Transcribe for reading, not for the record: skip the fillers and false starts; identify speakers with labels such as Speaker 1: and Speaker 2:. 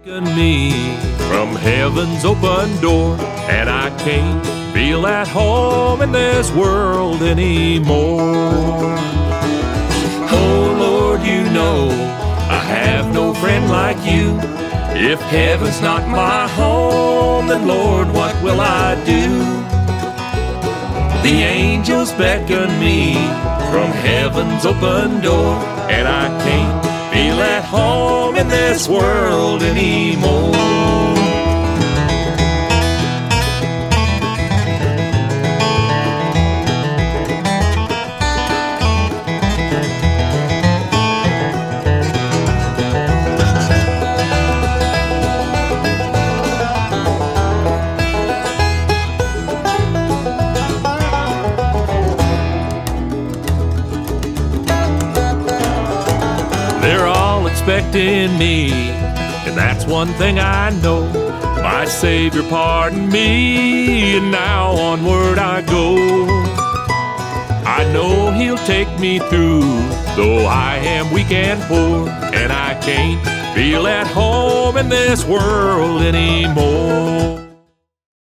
Speaker 1: Me from heaven's open door, and I can't feel at home in this world anymore. Oh Lord, you know I have no friend like you. If heaven's not my home, then Lord, what will I do? The angels beckon me from heaven's open door, and I can't feel at home in this world anymore. They're all expecting me, and that's one thing I know. My Savior pardoned me, and now onward I go. I know He'll take me through, though I am weak and poor, and I can't feel at home in this world anymore.